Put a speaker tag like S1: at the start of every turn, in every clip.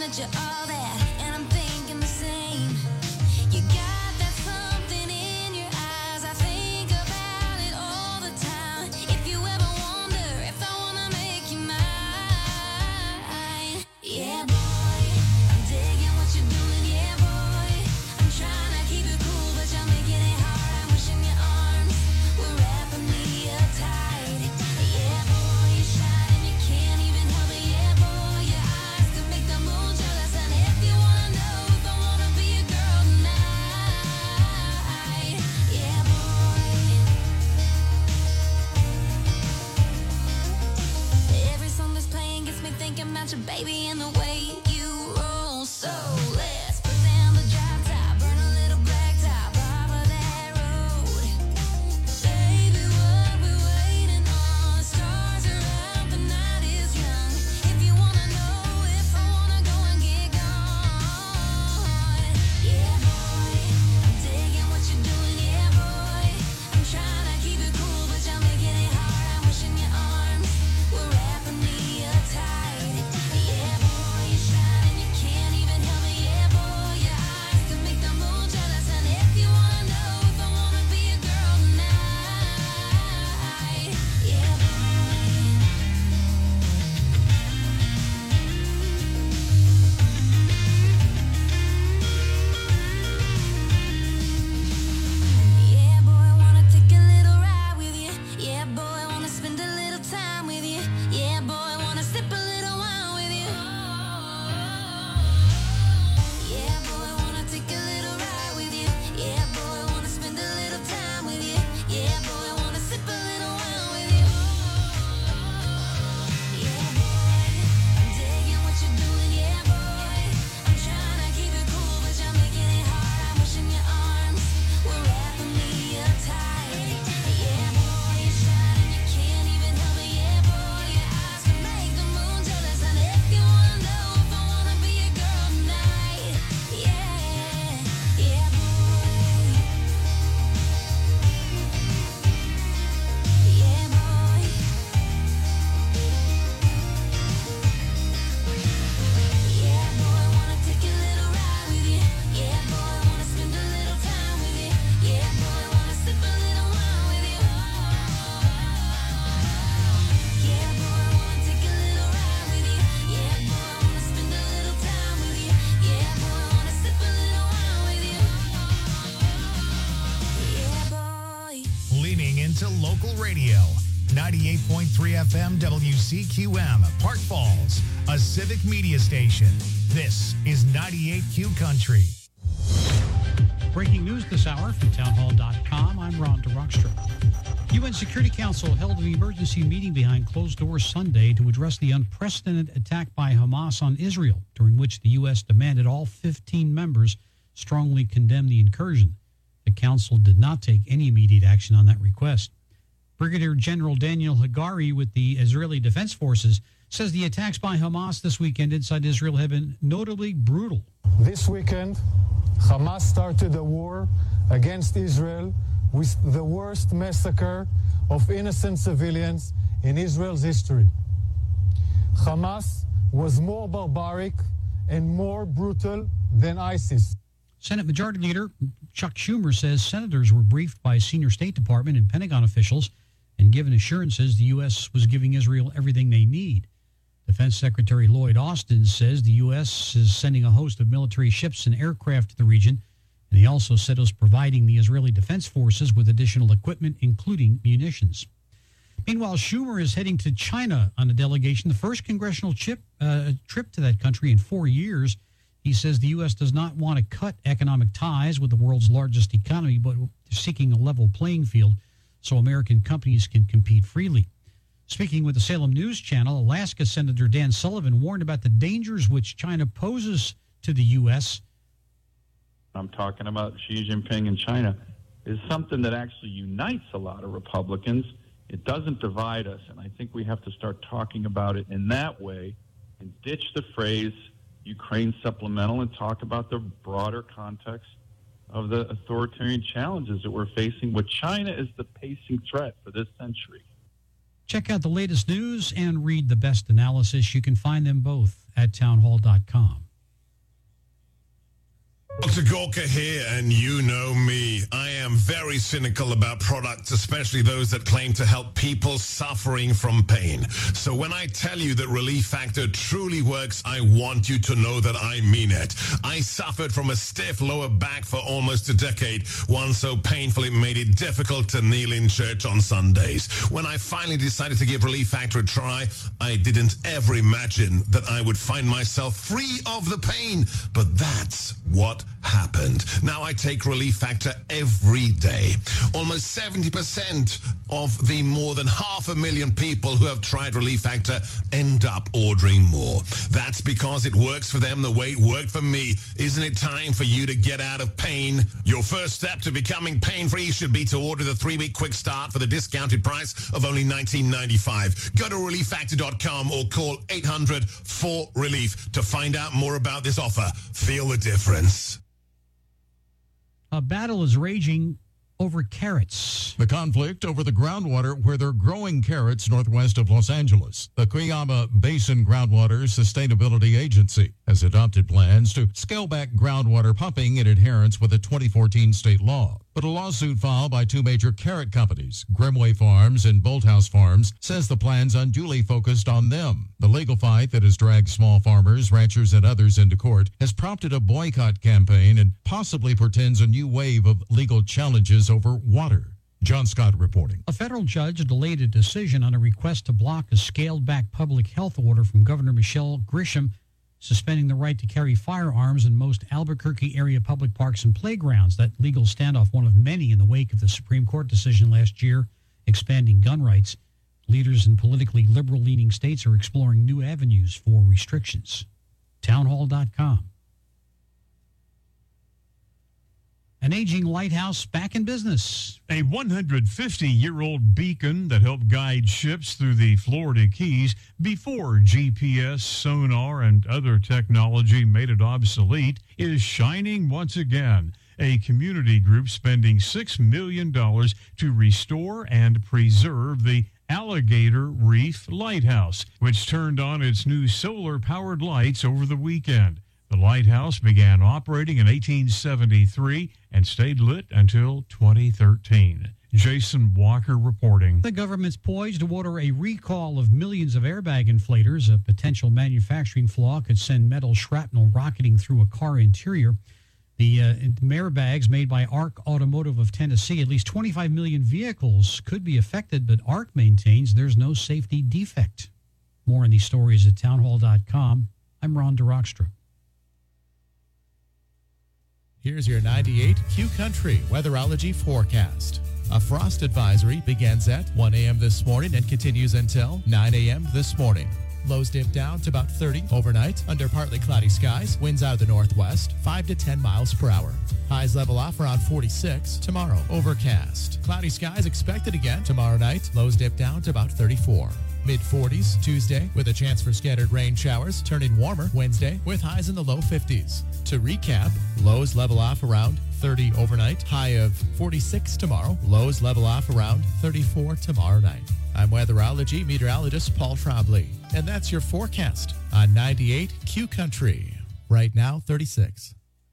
S1: that you're all that, and I'm thinking the same. You got that something in your eyes. I think about it all the time. If you ever wonder if I wanna make you mine, yeah, boy, I'm digging what you're doing, yeah, boy. I'm trying to keep it cool, but you're making it hard. I'm wishing your arms were wrapping me up tight. Yeah, boy, you shine and you can't even help it. Yeah, boy, your eyes could make the moon jealous. And if you wanna know if I wanna be a girl tonight, yeah, boy. Every song that's playing gets me thinking about your baby and the way you roll. So let's put down the drop top, burn a little black top off of that road. Baby, what we waiting on? The stars are out, the night is young. If you wanna know if I wanna go and get gone, yeah, boy, I'm digging what you're doing, yeah, boy. I'm trying to keep it cool, but you're making it hard. I'm wishing your arms were wrapping me up tight. Yeah, boy, you shine and you can't even help it. Yeah, boy, your eyes can make the moon jealous. And if you wanna know if I wanna be a girl tonight, yeah, boy. Yeah, boy, wanna take a little ride with you. Yeah, boy, wanna spend a little time with you. Yeah, boy, wanna sip a little wine with you. Yeah, boy, wanna take a little ride with you. Yeah, boy, wanna spend a little time with you. Yeah, boy, wanna sip a little wine with you. Yeah, boy, I'm digging what you're doing. Yeah, boy, I'm trying to keep it cool, but you're making it hard. I'm wishing your arms were wrapping me up tight. Yeah, boy, you shine and you can't even help it. Yeah, boy, your eyes can make the moon jealous. And if you wanna know if I wanna be a girl tonight, yeah, yeah, boy. Yeah, boy. Yeah, boy, wanna take a little ride with you. Yeah, boy, wanna spend a little time with you. Yeah, boy, wanna sip a little wine with you. Yeah, boy, wanna take a little ride with you. Yeah, boy, wanna spend a little time with you. Yeah, boy, wanna sip a little wine with you. Yeah, boy.
S2: Leaning into local radio. 98.3 FM WCQM, Park Falls, a civic media station. This is 98Q Country.
S3: Breaking news this hour from townhall.com. I'm Ron DeRockstra. UN Security Council held an emergency meeting behind closed doors Sunday to address the unprecedented attack by Hamas on Israel, during which the U.S. demanded all 15 members strongly condemn the incursion. The council did not take any immediate action on that request. Brigadier General Daniel Hagari with the Israeli Defense Forces says the attacks by Hamas this weekend inside Israel have been notably brutal.
S4: This weekend, Hamas started a war against Israel with the worst massacre of innocent civilians in Israel's history. Hamas was more barbaric and more brutal than ISIS.
S3: Senate Majority Leader Chuck Schumer says senators were briefed by senior State Department and Pentagon officials and given assurances the U.S. was giving Israel everything they need. Defense Secretary Lloyd Austin says the U.S. is sending a host of military ships and aircraft to the region, and he also said it was providing the Israeli Defense Forces with additional equipment, including munitions. Meanwhile, Schumer is heading to China on a delegation, the first congressional trip to that country in 4 years. He says the U.S. does not want to cut economic ties with the world's largest economy, but seeking a level playing field so American companies can compete freely. Speaking with the Salem News Channel, Alaska Senator Dan Sullivan warned about the dangers which China poses to the U.S.
S5: I'm talking about Xi Jinping and China, is something that actually unites a lot of Republicans. It doesn't divide us, and I think we have to start talking about it in that way and ditch the phrase Ukraine supplemental and talk about the broader context of the authoritarian challenges that we're facing, with China as the pacing threat for this century.
S3: Check out the latest news and read the best analysis. You can find them both at townhall.com.
S6: Dr. Gorka here, and you know me. I am very cynical about products, especially those that claim to help people suffering from pain. So when I tell you that Relief Factor truly works, I want you to know that I mean it. I suffered from a stiff lower back for almost a decade, one so painful it made it difficult to kneel in church on Sundays. When I finally decided to give Relief Factor a try, I didn't ever imagine that I would find myself free of the pain. But that's what happened. Now I take Relief Factor every day. Almost 70% of the more than 500,000 people who have tried Relief Factor end up ordering more. That's because it works for them the way it worked for me. Isn't it time for you to get out of pain? Your first step to becoming pain-free should be to order the 3-week quick start for the discounted price of only $19.95. Go to relieffactor.com or call 800-4RELIEF to find out more about this offer. Feel the difference.
S3: A battle is raging over carrots.
S7: The conflict over the groundwater where they're growing carrots northwest of Los Angeles. The Cuyama Basin Groundwater Sustainability Agency has adopted plans to scale back groundwater pumping in adherence with a 2014 state law. But a lawsuit filed by two major carrot companies, Grimway Farms and Bolthouse Farms, says the plan's unduly focused on them. The legal fight that has dragged small farmers, ranchers, and others into court has prompted a boycott campaign and possibly portends a new wave of legal challenges over water. John Scott reporting.
S3: A federal judge delayed a decision on a request to block a scaled-back public health order from Governor Michelle Grisham suspending the right to carry firearms in most Albuquerque area public parks and playgrounds. That legal standoff, one of many in the wake of the Supreme Court decision last year expanding gun rights. Leaders in politically liberal-leaning states are exploring new avenues for restrictions. Townhall.com. An aging lighthouse back in business.
S8: A 150-year-old beacon that helped guide ships through the Florida Keys before GPS, sonar, and other technology made it obsolete is shining once again. A community group spending $6 million to restore and preserve the Alligator Reef Lighthouse, which turned on its new solar-powered lights over the weekend. The lighthouse began operating in 1873 and stayed lit until 2013. Jason Walker reporting.
S3: The government's poised to order a recall of millions of airbag inflators. A potential manufacturing flaw could send metal shrapnel rocketing through a car interior. The airbags made by ARC Automotive of Tennessee, at least 25 million vehicles could be affected, but ARC maintains there's no safety defect. More on these stories at townhall.com. I'm Ron DeRockstra.
S9: Here's your 98 Q Country weatherology forecast. A frost advisory begins at 1 a.m. this morning and continues until 9 a.m. this morning. Lows dip down to about 30 overnight under partly cloudy skies. Winds out of the northwest, 5 to 10 miles per hour. Highs level off around 46 tomorrow. Overcast. Cloudy skies expected again tomorrow night. Lows dip down to about 34. Mid-40s Tuesday with a chance for scattered rain showers, turning warmer Wednesday with highs in the low 50s. To recap, lows level off around 30 overnight, high of 46 tomorrow, lows level off around 34 tomorrow night. I'm weatherology meteorologist Paul Trombley, and that's your forecast on 98 Q Country. Right now, 36.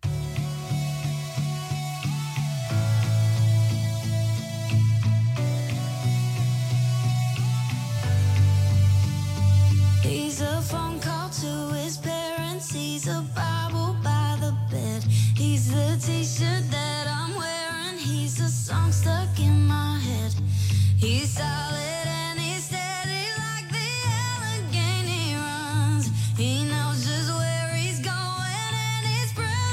S1: He's a phone call to his parents. He's a Bible by the bed. He's the t-shirt that I'm wearing. He's a song stuck in my head. He's solid and he's steady like the Allegheny runs. He knows just where he's going and he's proud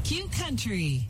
S10: Q Country.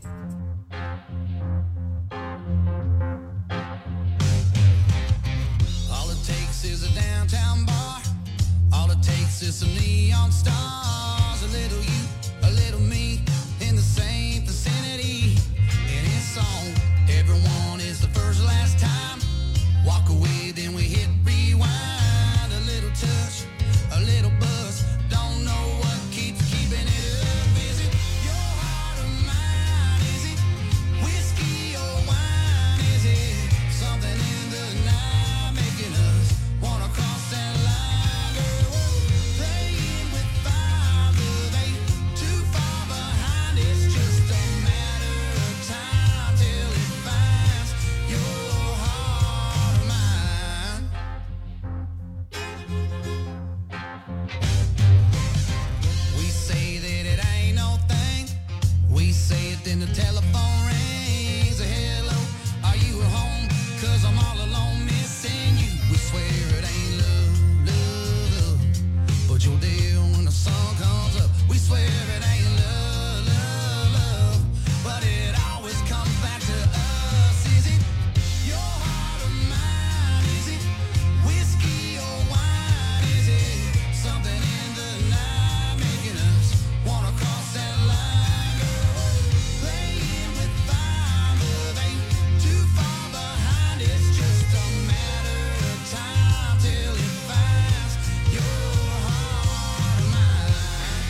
S11: All it takes is a downtown bar. All it takes is some neon stars. A little you, a little me, in the same vicinity. And it's on. Everyone is the first last time. Walk away, then we hit rewind. A little touch, a little buzz. Don't know what keeps keeping it up. Is it your heart or mine? Is it whiskey or wine? Is it something in the night making us wanna cross that line? Girl, we're playing with fire, but ain't too far behind. It's just a matter of time till it finds your heart or mine. We say that it ain't no thing. We say it, then the telephone rings. Hello, are you at home? 'Cause I'm all alone missing you. We swear it ain't love, love, love, but you're there when the sun comes up. We swear it ain't love, love, love, but it always comes back to us. Is it your heart or mine? Is it whiskey or wine? Is it something in the night making us wanna cross that line? Girl, playing with fire, but ain't too far behind. It's just a matter of time till it finds your heart or mine.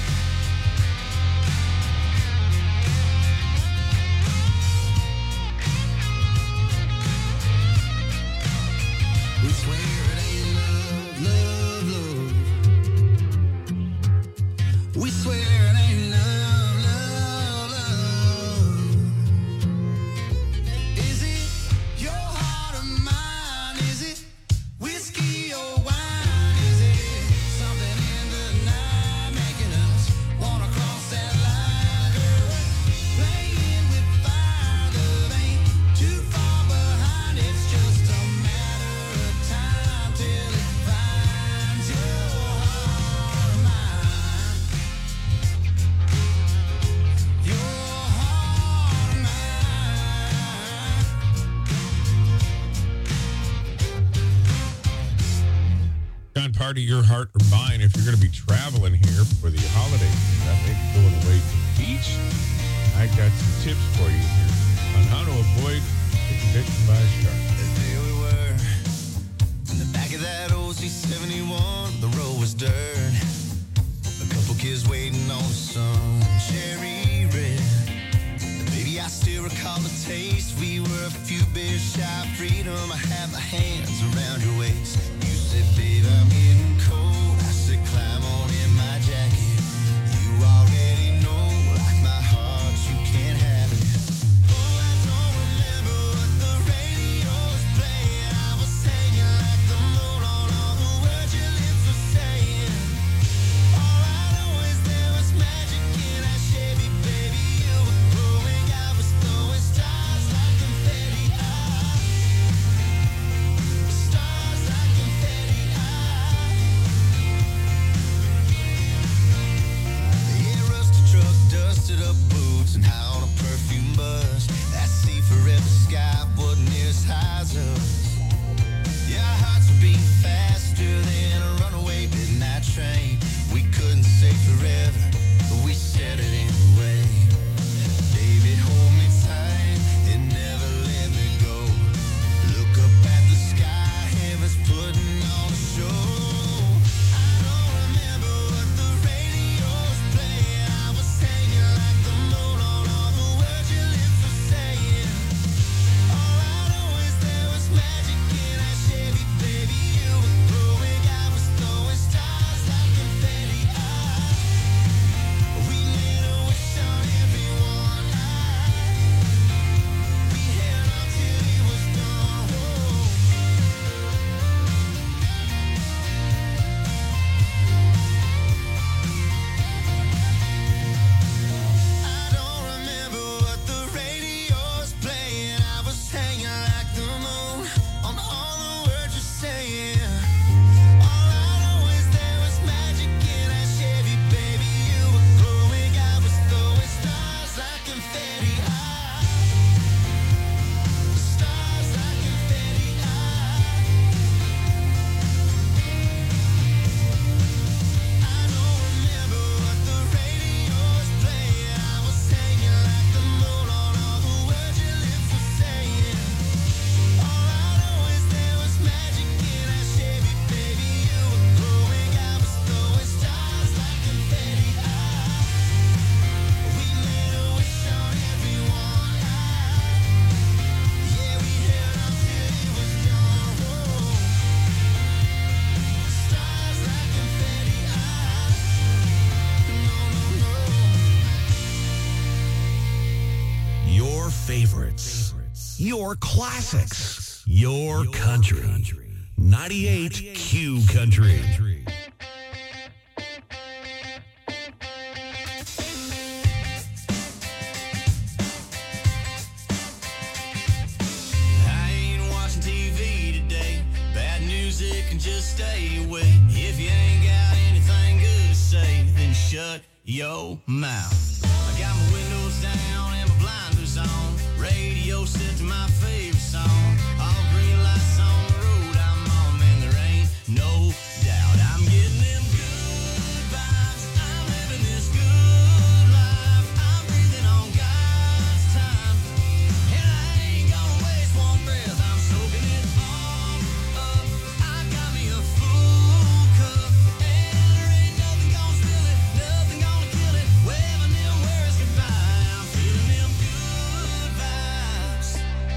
S11: We swear it ain't love, love, love. We swear it ain't love, love, love. Is it your heart or mine? Is it whiskey or wine? Is it something in the night making us wanna cross that line? Girl, playing with fire, love ain't too far behind. It's just a matter of time till it finds your heart or mine. Your heart or mine.
S12: John, part of your heart or mine, if you're going to be traveling here for the holidays, that maybe going away to the beach, I got some tips for you here on how to avoid getting bitten by a shark.
S11: There we were, in the back of that old C-71, the road was dirt. A couple kids waiting on some cherry red. Baby, I still recall the taste. We were a few beers shy of freedom. I had my hands around your waist. You said, babe, I'm getting cold. I said, climb on in my jacket. You already know, like my heart, you can't have it. Oh, I don't remember what the radio was playing. I was hanging like the moon on all the words your lips were saying. All I know is there was magic in our Chevy, baby. You were growing, I was throwing stars like confetti. Stars like confetti. Yeah, rusty truck, dusted up boots, and high on a perfume bus. That sea forever sky wasn't near as high as us. Yeah, our hearts were beating faster than a runaway midnight train. We couldn't say forever, but we said it anyway. Baby, hold me tight and never let me go. Look up at the sky, heaven's putting on a show. I don't remember what the radio was playing. I was hanging like the moon on all the words your lips were saying. All I know is there was magic
S6: your classics, your country. 98 Q Country.
S11: I ain't watching TV today. Bad music can just stay away. If you ain't got anything good to say, then shut your mouth. I got my windows down and my blinders on. Radio set to my favorite song. All green lights on the road I'm on, man, there ain't no doubt. I'm getting them good vibes. I'm living this good life. I'm breathing on God's time. And I ain't gonna waste one breath. I'm soaking it all up. I got me a full cup. And there ain't nothing gonna spill it, nothing gonna kill it. Waving them words goodbye. I'm feeling them good vibes.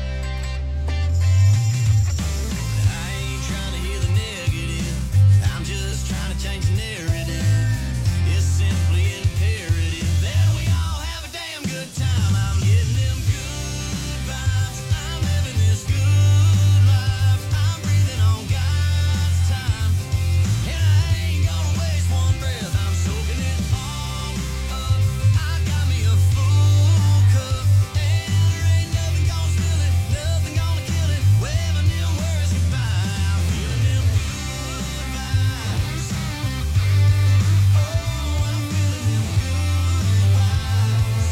S11: I ain't trying to hear the negative. I'm just trying to change the narrative. It's simply imperative that we all have a damn good time. I'm getting them good vibes. I'm living this good life. I'm breathing on God's time. And I ain't gonna waste one breath. I'm soaking it all up. I got me a full cup. And there ain't nothing gonna spill it, nothing gonna kill it. Waving them words goodbye. I'm feeling them good vibes. Oh, I'm feeling them good vibes.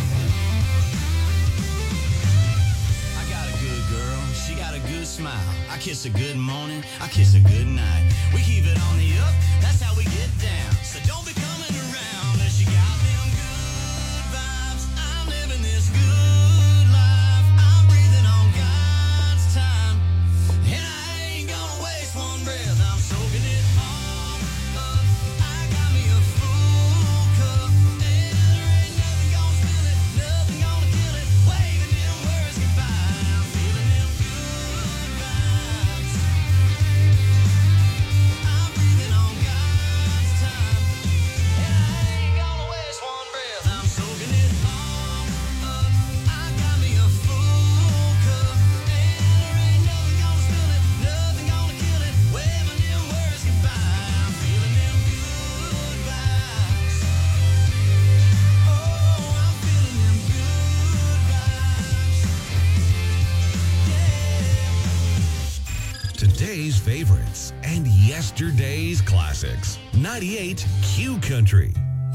S11: I got a good girl, she got a good smile. I kiss her good morning, I kiss her good night. We keep it on the up, that's how we get down. So don't be coming around unless you got them good vibes. I'm living this good life. I'm breathing on God's time. And I ain't gonna waste one breath. I'm soaking it all up. I got me a full cup. And there ain't nothing gonna spill it, nothing gonna kill it. Waving them words goodbye. I'm feeling them good vibes. I'm breathing on God's time. And I ain't gonna waste one breath. I'm soaking it all up. I got me a full cup. And there ain't nothing gonna spill it, nothing gonna kill it. Waving them words goodbye. I'm feeling them good vibes. Oh, I'm feeling them good vibes. Yeah.
S6: Today's favorites and yesterday's classics. 98 Q Country.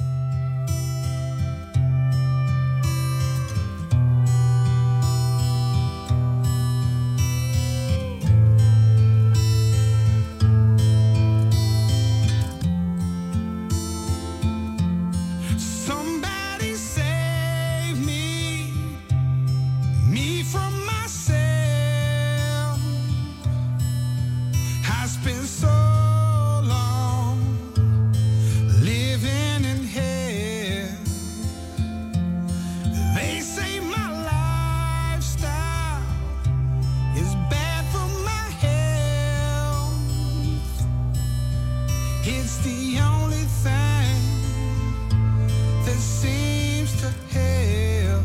S11: Somebody save me from myself. I spent so long living in hell. They say my lifestyle is bad for my health. It's the only thing that seems to help.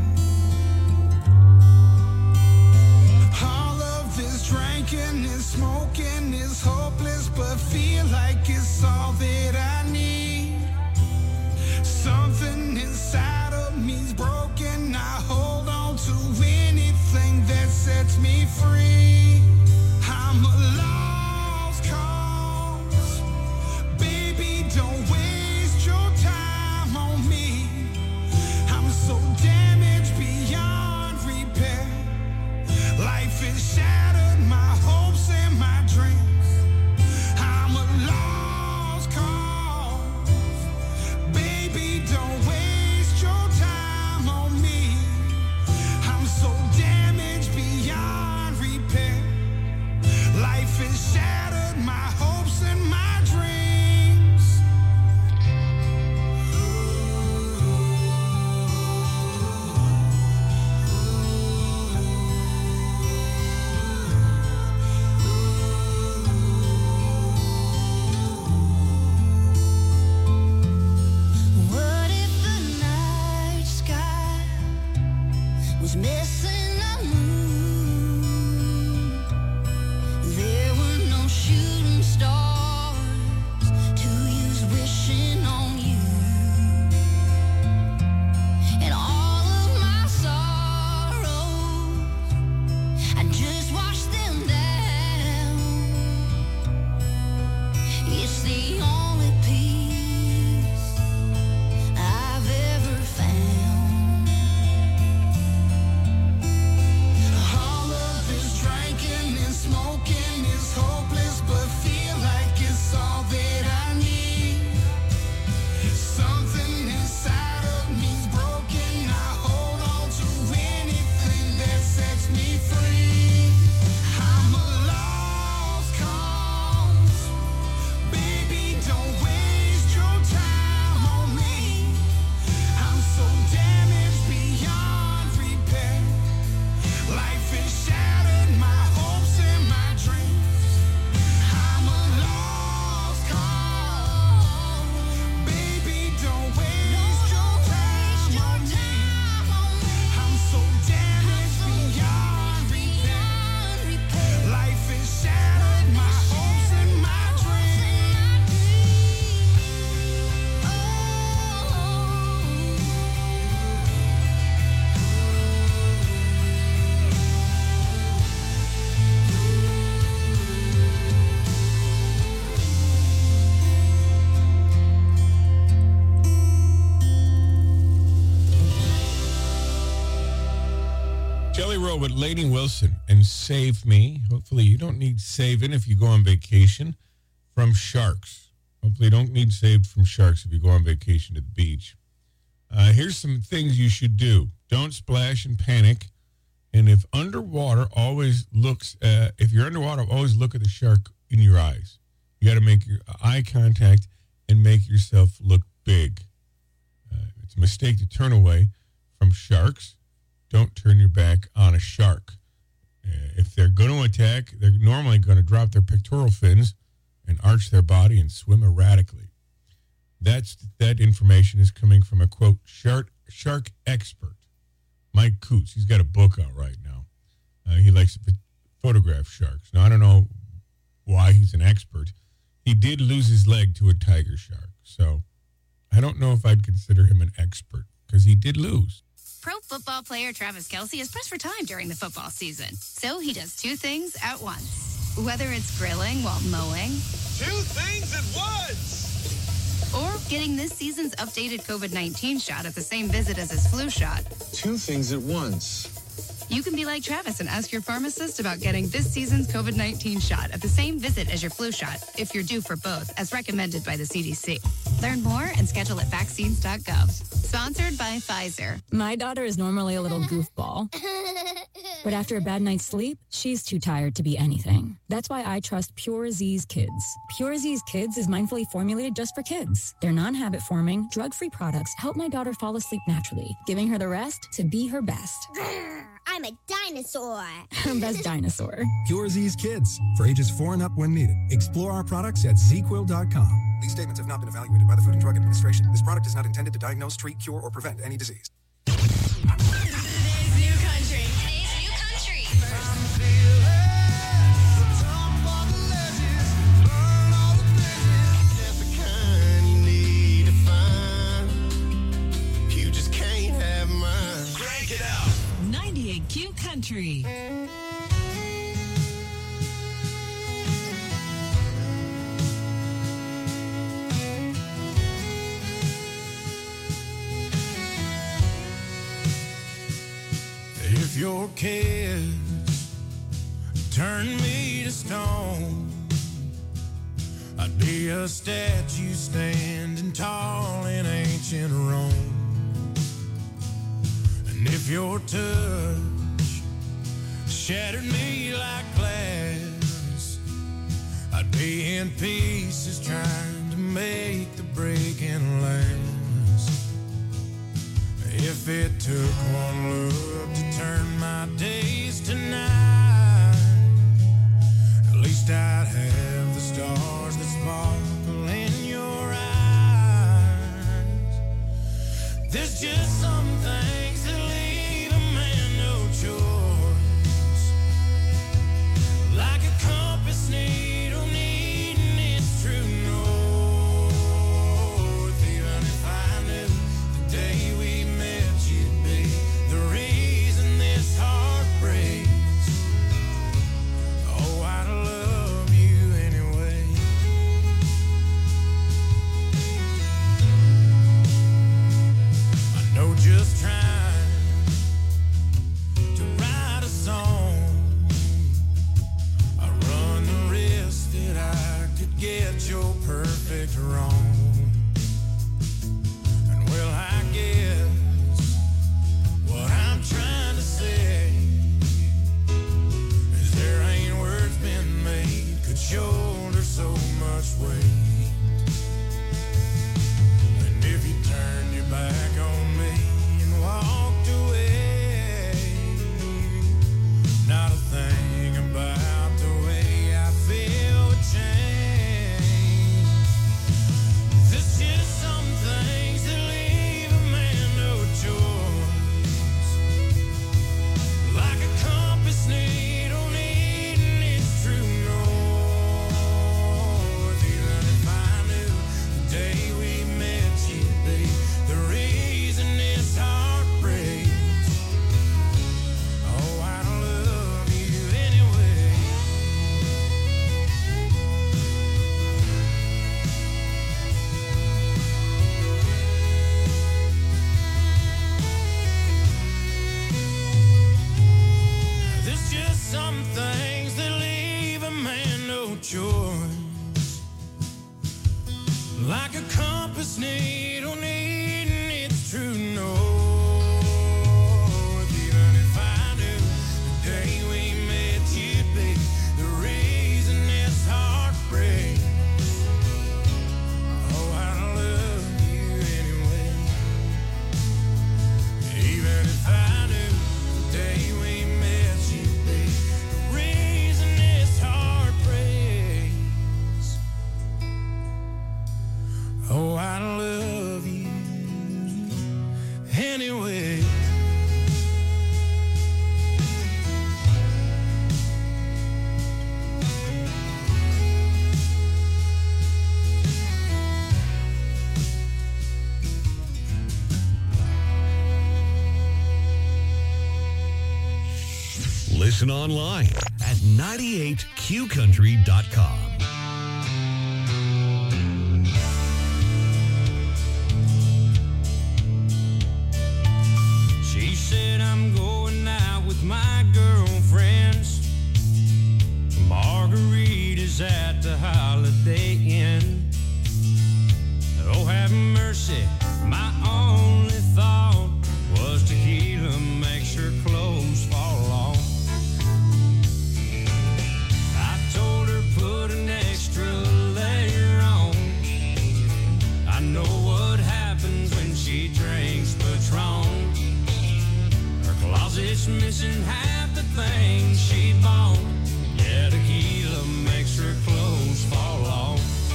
S11: All of this drinking and smoking is hopeless, but feel like it's all that I need. Something inside of me's broken. I hold on to anything that sets me free. I'm a lost cause. Baby, don't waste your time on me. I'm so damaged beyond repair. Life has shattered my hopes and my dreams. I'm a lost cause. Baby, don't waste your time on me. I'm so damaged beyond repair. Life
S12: Lainey Wilson and Save Me. Hopefully you don't need saving if you go on vacation from sharks. Hopefully you don't need saved from sharks if you go on vacation to the beach. Here's some things you should do. Don't splash and panic. And if you're underwater, always look at the shark in your eyes. You got to make your eye contact and make yourself look big. It's a mistake to turn away from sharks. Don't turn your back on a shark. If they're going to attack, they're normally going to drop their pectoral fins and arch their body and swim erratically. That information is coming from a, quote, shark expert, Mike Coots. He's got a book out right now. He likes to photograph sharks. Now, I don't know why he's an expert. He did lose his leg to a tiger shark. So I don't know if I'd consider him an expert because he did lose.
S10: Pro football player Travis Kelce is pressed for time during the football season. So he does two things at once. Whether it's grilling while mowing.
S11: Two things at once!
S10: Or getting this season's updated COVID-19 shot at the same visit as his flu shot.
S11: Two things at once.
S10: You can be like Travis and ask your pharmacist about getting this season's COVID-19 shot at the same visit as your flu shot, if you're due for both, as recommended by the CDC. Learn more and schedule at vaccines.gov. Sponsored by Pfizer.
S13: My daughter is normally a little goofball. But after a bad night's sleep, she's too tired to be anything. That's why I trust Pure Z's Kids. Pure Z's Kids is mindfully formulated just for kids. Their non-habit forming, drug-free products help my daughter fall asleep naturally, giving her the rest to be her best.
S14: I'm a dinosaur.
S13: Her best dinosaur.
S15: Pure Z's Kids, for ages 4 and up when needed. Explore our products at zquill.com. These statements have not been evaluated by the Food and Drug Administration. This product is not intended to diagnose, treat, cure, or prevent any disease.
S1: Today's new country. Today's new country.
S11: You just can't have mine.
S1: Crank it out.
S16: 98 Q Country.
S11: If your kids turn me to stone, I'd be a statue standing tall in ancient Rome. And if your touch shattered me like glass, I'd be in pieces trying to make the breaking last. If it took one look to turn my days to night, at least I'd have the stars that sparkle in your eyes. There's just some things that leave a man no choice, like a compass needle needing its true north. Even if I knew the day we met you'd be the reason this heart breaks, it's yours. Like a compass needle needing its true north. Even if I knew the day we met you'd be the reason this heartbreak. Oh, I love you anyway. Even if I knew the day we met you'd be the reason this heart breaks. Oh, I love you anyway.
S17: Listen online at 98qcountry.com.
S11: She said I'm going out with my girlfriends. Margaritas at the Holiday Inn. Oh, have mercy, my only thought was tequila makes her clothes fall off. I told her put an extra layer on. I know what happens when she drinks Patron. Her closet's missing half the things she bought. Yeah, tequila makes her clothes fall off.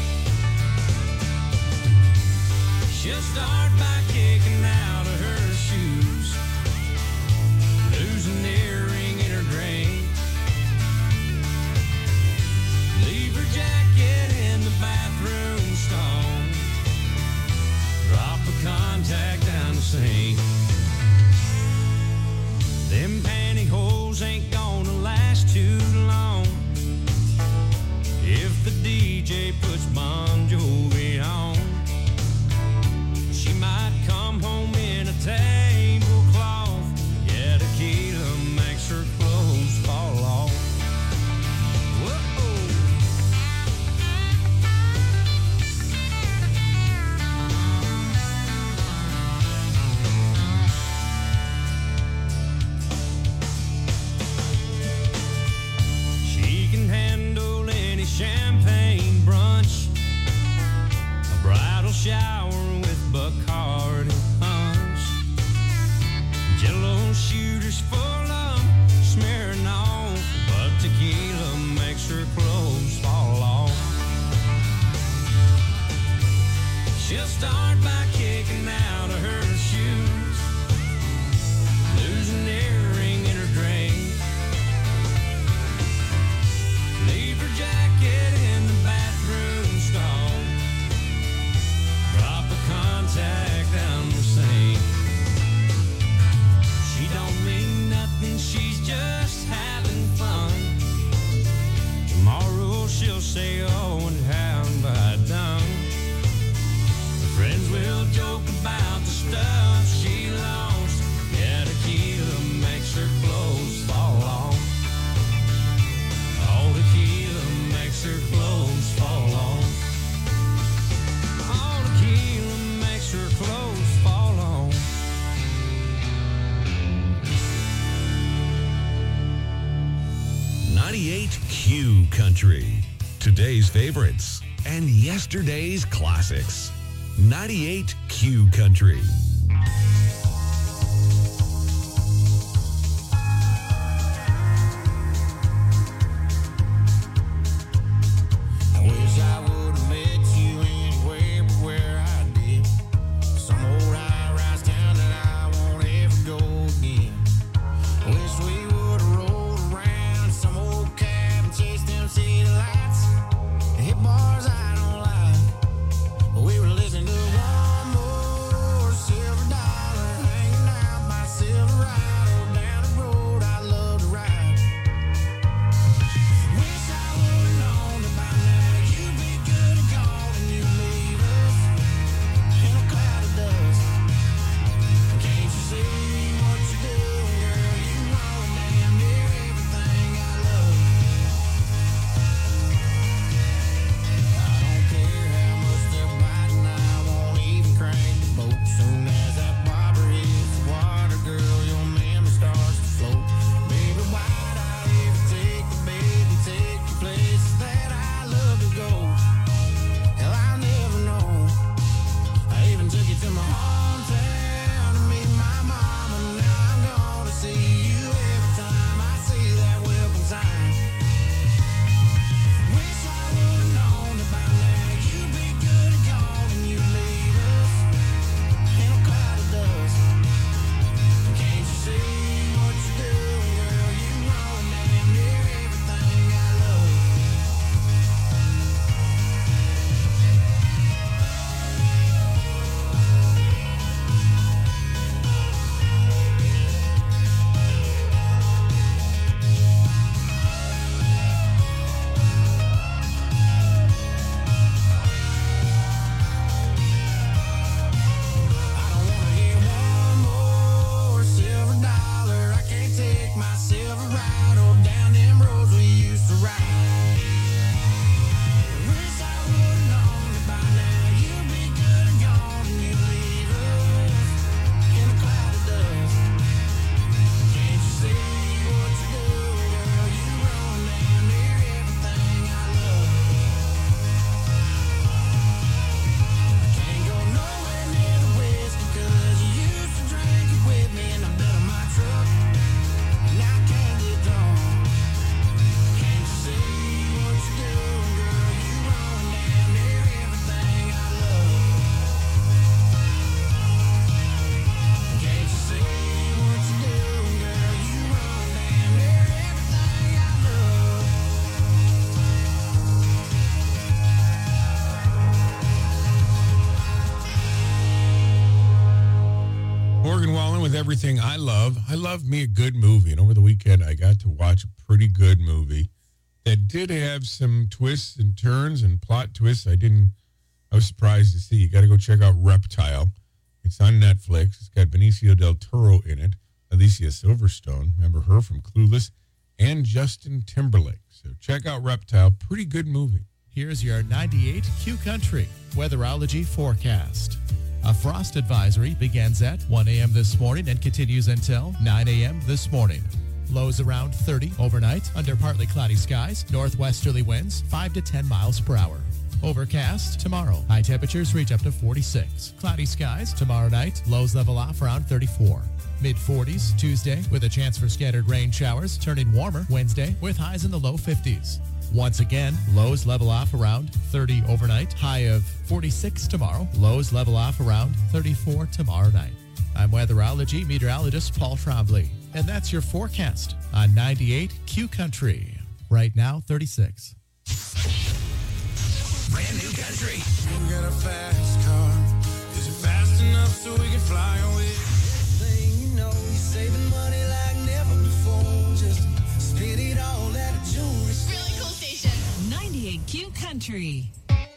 S11: She'll start by kicking out of her shoes, lose an earring in her drink, leave her jacket in the bathroom stall, drop a contact down the sink. Them pantyhose ain't gonna last too long if the DJ puts Bon Jovi on. She might come home in a tablecloth. Yeah, tequila makes her clothes fall off. Whoa. She can handle any champagne brunch, a bridal shower with Bacardi punch, Jello shooters full of smearing off, but tequila makes her clothes fall off. She'll start by kicking out of her shoes, lose an earring in her drink, leave her jacket in the bathroom stall, drop a contact down the sink. She don't mean nothing, she's just having fun. Tomorrow she'll say, oh, and how have I done? Her friends will joke about the stuff she lost. Yeah, tequila makes her clothes fall off. Oh, tequila makes her clothes fall off. Oh, tequila makes her clothes fall off.
S17: .98 Country. Today's favorites and yesterday's classics. 98 Country.
S11: I wish I would have met you anywhere but where I did. Some old high-rise town that I won't ever go again. I wish we would have rolled around some old cab and chased them city lights. Hit bars I don't like. We were listening to one more city
S12: everything I love. I love me a good movie. And over the weekend, I got to watch a pretty good movie that did have some twists and turns and plot twists I was surprised to see. You got to go check out Reptile. It's on Netflix. It's got Benicio del Toro in it, Alicia Silverstone, remember her from Clueless, and Justin Timberlake. So check out Reptile. Pretty good movie.
S9: Here's your 98 Q Country weatherology forecast. A frost advisory begins at 1 a.m. this morning and continues until 9 a.m. this morning. Lows around 30 overnight under partly cloudy skies, northwesterly winds 5 to 10 miles per hour. Overcast tomorrow. High temperatures reach up to 46. Cloudy skies tomorrow night. Lows level off around 34. Mid-40s Tuesday with a chance for scattered rain showers, turning warmer Wednesday with highs in the low 50s. Once again, lows level off around 30 overnight. High of 46 tomorrow. Lows level off around 34 tomorrow night. I'm weatherology meteorologist Paul Trombley. And that's your forecast on 98 Q Country. Right now, 36.
S11: Brand new country. You got a fast car. Is it fast enough so we can fly away? Thing you know, you're saving money like never before. Just spend it all at a jewelry store.
S16: Really cool station. 98 Q Country.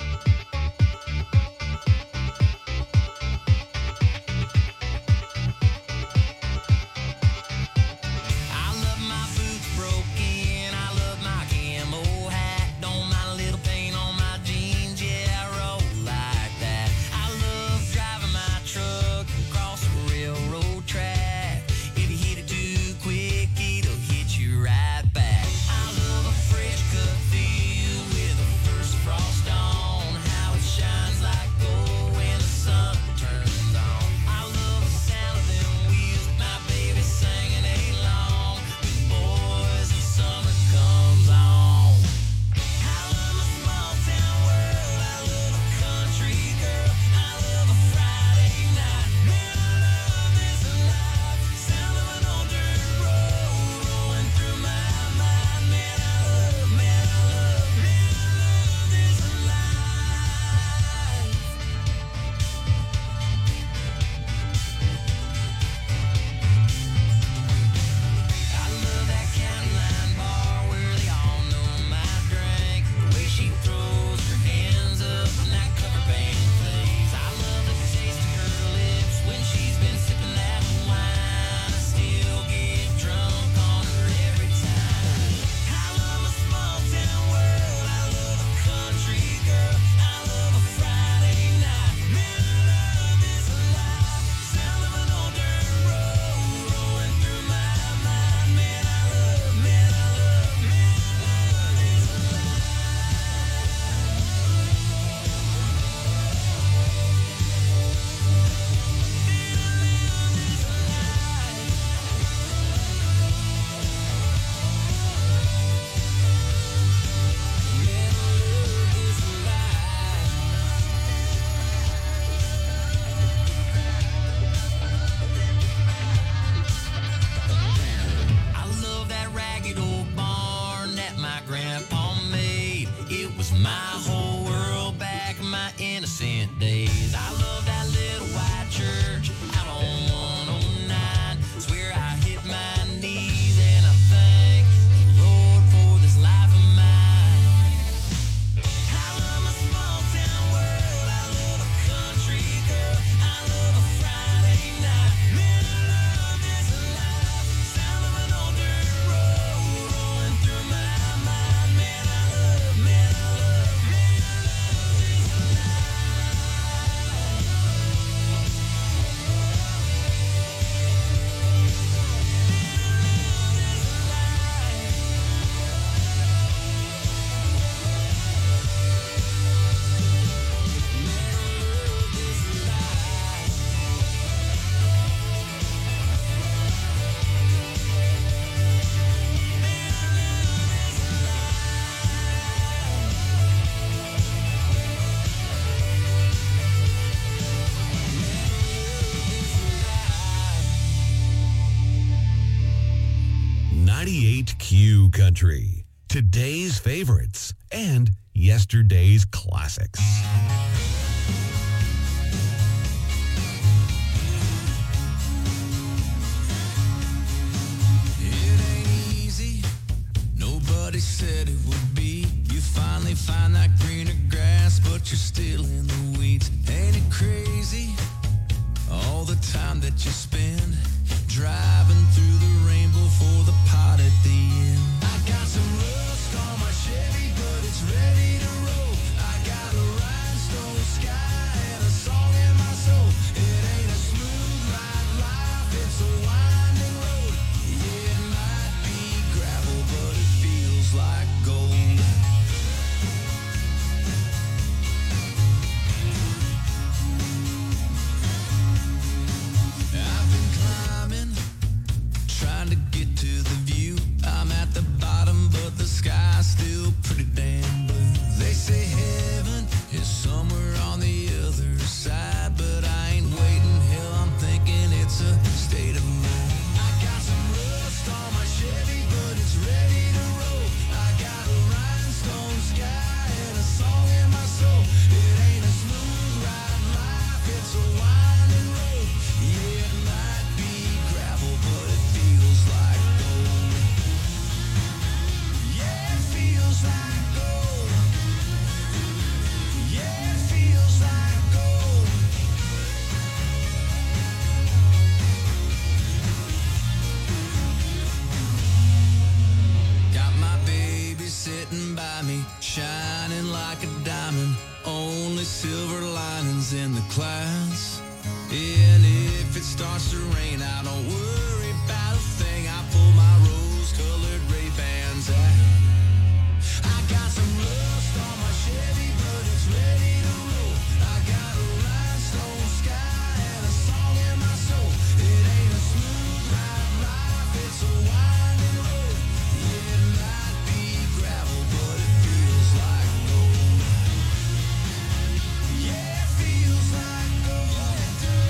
S17: Q Country. Today's favorites and yesterday's classics.
S11: everybody said it would be. You finally find that greener grass, but you're still in the weeds. Ain't it crazy? All the time that you spend driving through the rainbow for the pot at the end. I got some rust on my Chevy, but it's ready to roll. I got a rhinestone sky and a song in my soul. It ain't a smooth ride life, it's a winding road. Yeah, it might be gravel, but it feels like gold. I've been climbing, trying to get to the view. I'm at the bottom, but the sky's still pretty damn blue. They say heaven is somewhere on the other side, but I ain't waiting. Hell, I'm thinking it's a state of mind. I got some rust on my Chevy, but it's ready to roll. I got a rhinestone sky and a song in my soul. It ain't a smooth ride life, it's a winding road. Yeah, it might be gravel, but it feels like gold. Yeah, it feels like gold. Yeah, it feels like gold. Got my baby sitting by me, shining like a diamond. Only silver linings in the clouds. And if it starts to rain, I don't worry about a thing. I pull my rose-colored Ray-Bans out. I got some rust on my Chevy, but it's ready to roll. I got a rhinestone sky and a song in my soul. It ain't a smooth ride life, it's a winding road. Yeah, it might be gravel, but it feels like gold. Yeah, it feels like gold.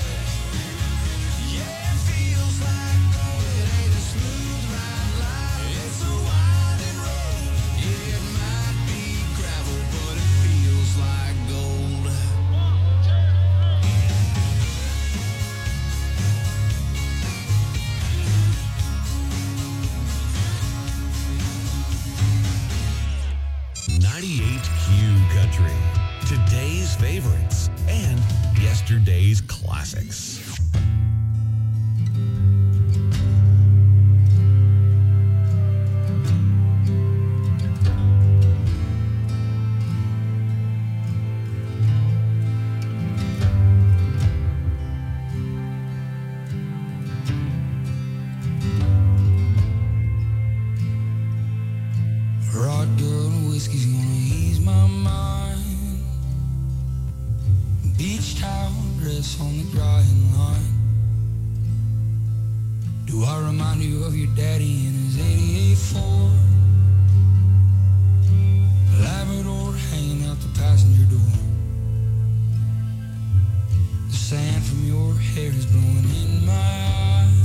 S11: Yeah, it feels like gold. It ain't a smooth ride life, it's a winding road. Yeah, it might be gravel, but it feels like gold.
S17: .98 Q Country. Today's favorites and yesterday's classics.
S11: Vodka and whiskey's gonna ease my mind. Beach towel dress on the drying line. Do I remind you of your daddy in his 88 Ford? Labrador hanging out the passenger door. The sand from your hair is blowing in my eyes.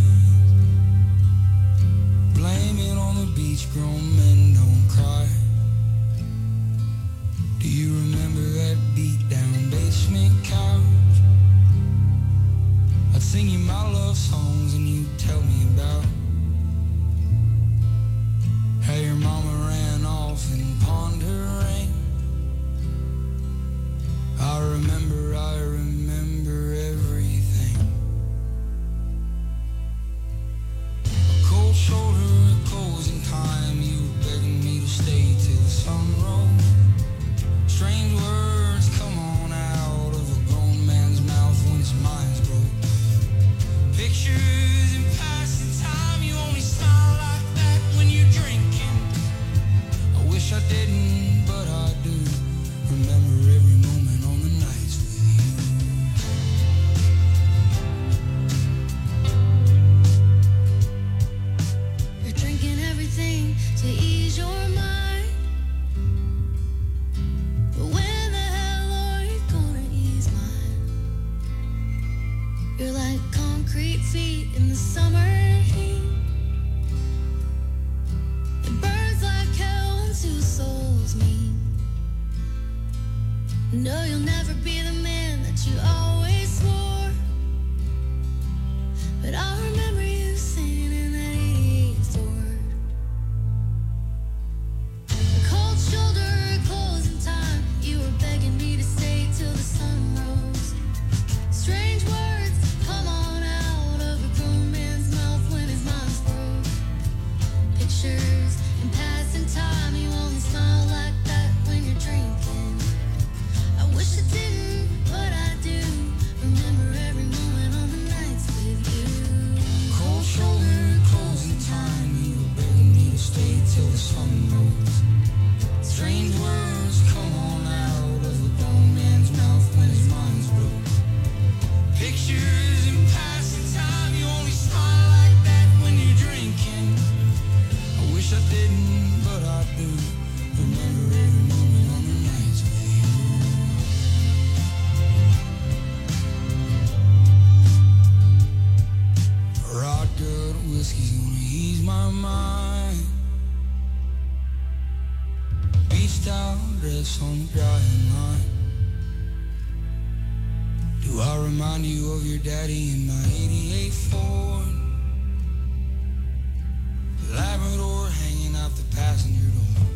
S11: Blame it on the beach, grown men don't cry. Do you remember that beat down basement couch? I'd sing you my love songs and you'd tell me about how your mama ran off and pawned her ring. I remember everything. A cold shoulder, a closing time. You were begging me to stay till the sun rose. Strange words come on out of a grown man's mouth when his mind's broke. Pictures in passing time. You only smile like that when you're drinking. I wish I didn't, but I do. Remember every moment on the nights with you.
S1: You're drinking everything to ease your mind. But when the hell are you gonna ease mine? You're like concrete feet in the summer heat. It burns like hell when two souls meet. No, you'll never be the man that you always swore. But I remember you saying in that 88 Ford,
S11: H-Town dress on the drying line. Do I remind you of your daddy in my 88 Ford? Labrador hanging out the passenger door.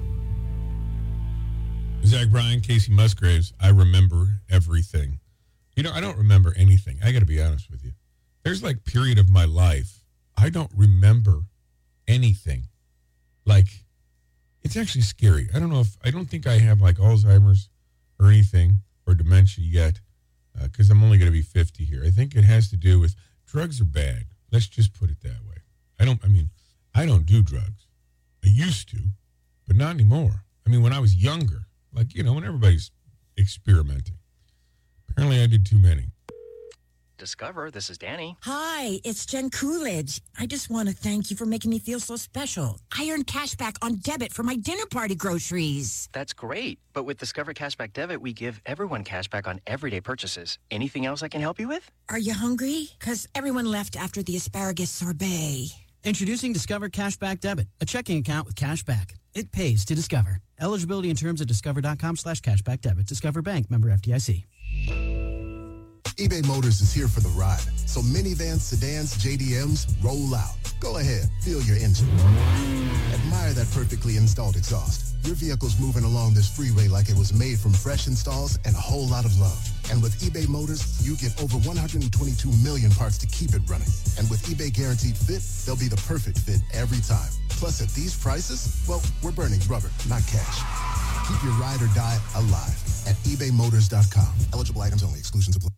S12: Zach Bryan, Casey Musgraves, I remember everything. You know, I don't remember anything. I got to be honest with you. There's like period of my life, I don't remember anything. Like, it's actually scary. I don't think I have like Alzheimer's or anything or dementia yet, because I'm only going to be 50 here. I think it has to do with drugs are bad. Let's just put it that way. I don't do drugs. I used to, but not anymore. I mean, when I was younger, like, you know, when everybody's experimenting. Apparently I did too many.
S18: Discover, this is Danny.
S19: Hi, it's Jen Coolidge. I just want to thank you for making me feel so special. I earned cash back on debit for my dinner party groceries.
S18: That's great. But with Discover Cashback Debit, we give everyone cash back on everyday purchases. Anything else I can help you with?
S19: Are you hungry? Because everyone left after the asparagus sorbet.
S20: Introducing Discover Cashback Debit, a checking account with cash back. It pays to Discover. Eligibility and terms at discover.com/cashback debit. Discover Bank, member FDIC.
S21: eBay Motors is here for the ride. So minivans, sedans, JDMs, roll out. Go ahead, feel your engine. Admire that perfectly installed exhaust. Your vehicle's moving along this freeway like it was made from fresh installs and a whole lot of love. And with eBay Motors, you get over 122 million parts to keep it running. And with eBay Guaranteed Fit, they'll be the perfect fit every time. Plus, at these prices, well, we're burning rubber, not cash. Keep your ride or die alive at ebaymotors.com. Eligible items only. Exclusions apply.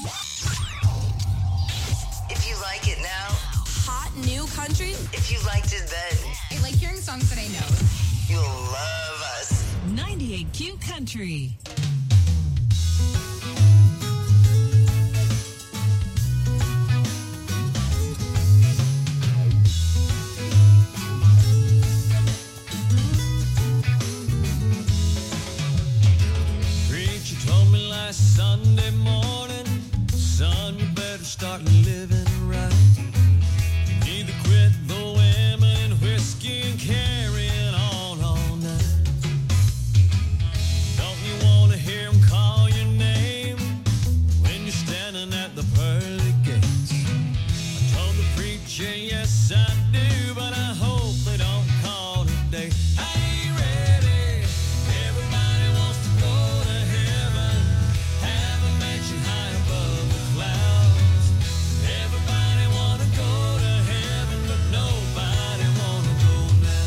S22: If you like it now,
S10: Hot new country?
S22: if you liked it then,
S10: I like hearing songs that I know.
S22: you'll love us.
S16: 98Q Country.
S11: Preacher told me last Sunday morning, son, you better start living right. You need to quit the women and whiskey and carrying on all night. Don't you want to hear them call your name when you're standing at the pearly gates? I told the preacher, yes I do, but I hope they don't call today. I ain't ready. Everybody wants to go to heaven, have a mansion high above the clouds. Everybody want to go to heaven, but nobody want to go now.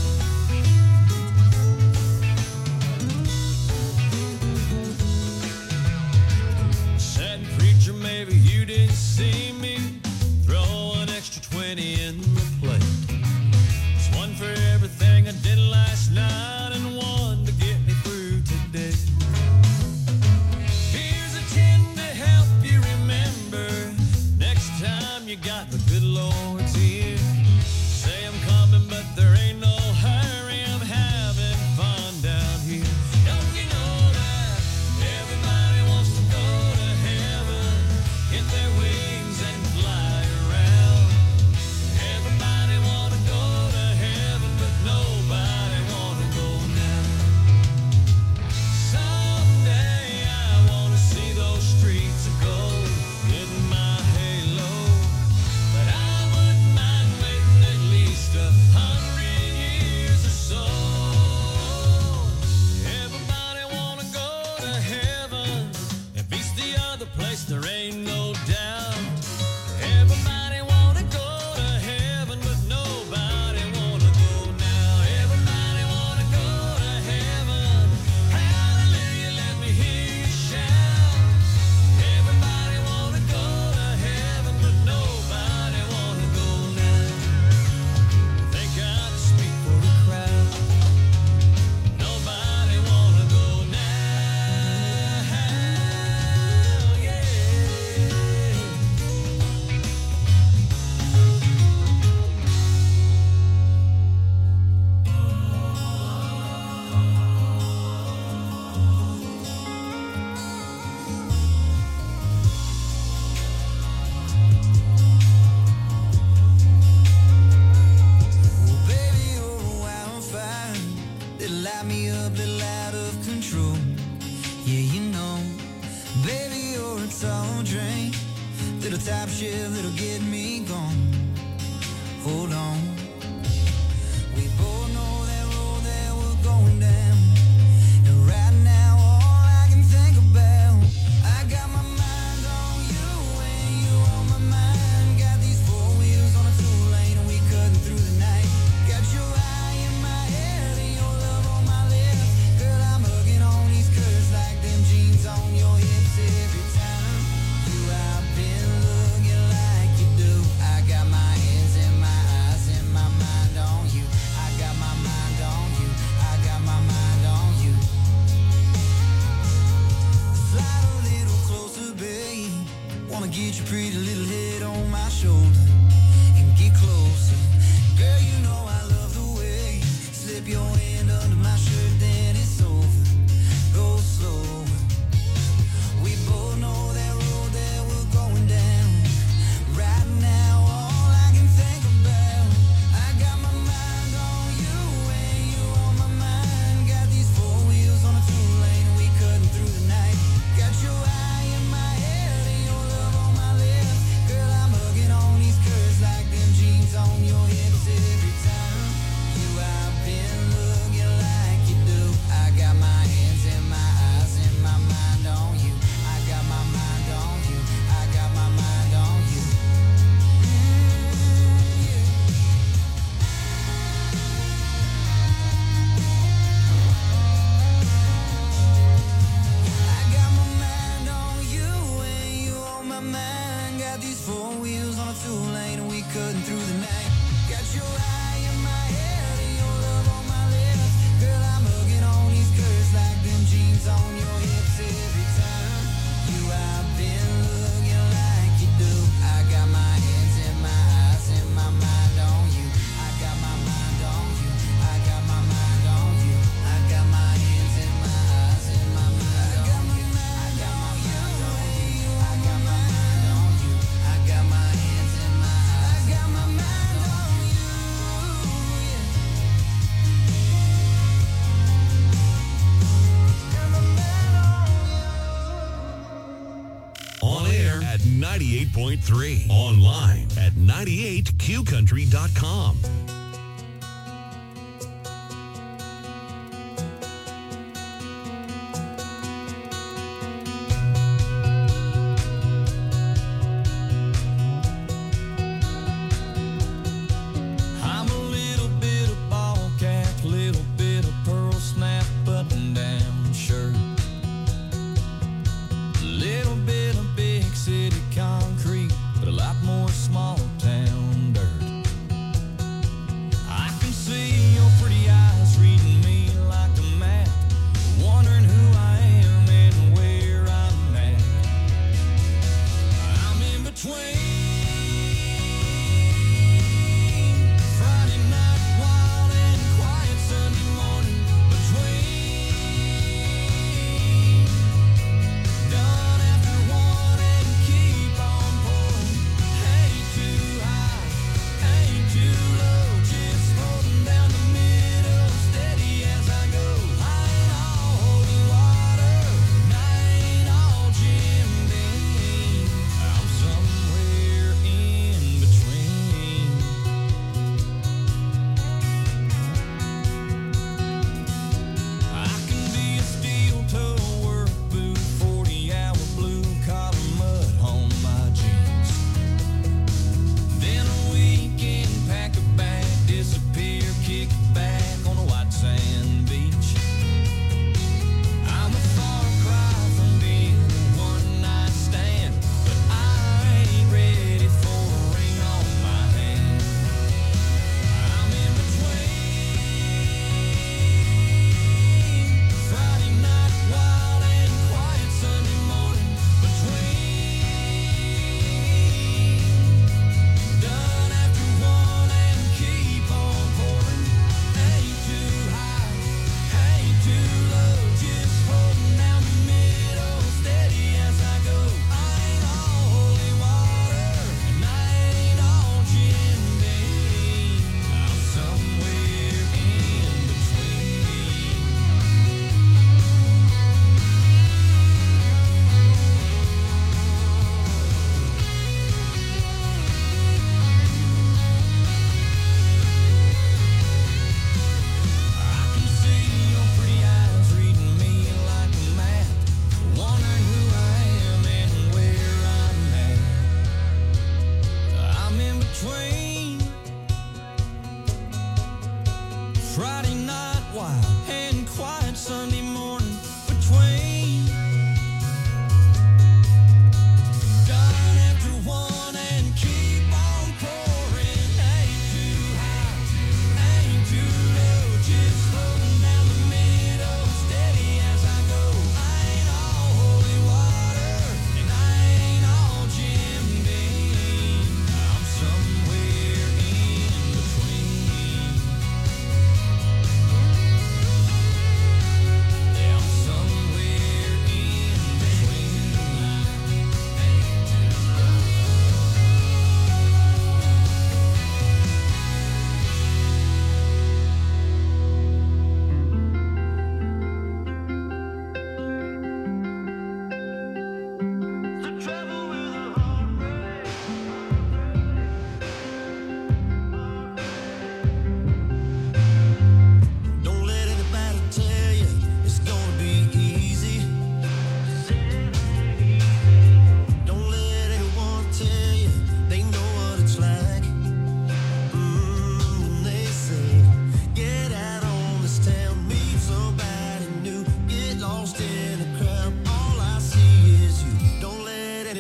S11: Said, preacher, maybe you didn't see me throw an extra 20 in the plate. It's one for everything I did last night and one to get me through today. Here's a 10 to help you remember next time you got the good Lord's ear. Say I'm coming, but there ain't no hurry. I'm having fun down here. Don't you know that everybody wants to go to heaven, get their wings and fly around? Everybody want to go to heaven, but nobody want to go now. Someday I want to see those streets of gold in my halo, but I wouldn't mind waiting at least 100 years or so. Everybody want to go to heaven. If it's the other place, there ain't no doubt. Everybody want to go to heaven, but nobody want to go now. Everybody want to go to heaven. Hallelujah, let me hear you shout. Everybody want to go to heaven, but nobody want to go now. Think I can speak for the crowd. Nobody want to go now. Yeah. Little light me up, little out of control. Yeah, you know, baby, you're a tall drink. Little top shift that'll get me gone. Hold on. We both know that road that we're going down. And right now, all I can think about, I got my mind on you and you on my mind. Got these four wheels on a two-lane and we cutting through the night. Got your eye in my head and your love on my lips. Girl, I'm hugging on these curves like them jeans on your hips every time. You have been looking like you do. I got my hands in my eyes and my mind on you. I got my mind on you. I got my mind on you. Slide a little closer, babe. Wanna get your pretty little head on my shoulder and get closer. Girl, you know I love the way you slip your hand under my shirt, then it's over. Go slow. We both know that road that we're going down. Right now, all I can think about, I got my mind on you and you on my mind. Got these four wheels on a two-lane and we cutting through the night. Got your eye in my head and your love on my lips. Girl, I'm hugging on these curves like them jeans on your hips every time. You have been looking like you do. I got my hands in my eyes and my mind on you. I got my mind on you. I got my mind on you. I got my mind on you and you on my mind. Got these four wheels on a two-lane and we cutting through the night. Got your eye in my head and your love on my lips. Girl, I'm hugging on these curves like them jeans on your hips every time. You have been looking like you do. I got my hands in my eyes and my mind on you. I got my mind on you. I got my mind on you. I got my hands in my eyes and my mind on you. I got my mind on you. I got my mind on you. I got my hands in my eyes. I got my mind on you.
S17: On air at 98.3. Online at 98qcountry.com.
S11: I'm a little bit of ball cap, little bit of pearl snap button down shirt. Little bit of big city concrete, but a lot more small town dirt.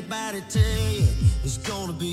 S11: anybody tell you it's gonna be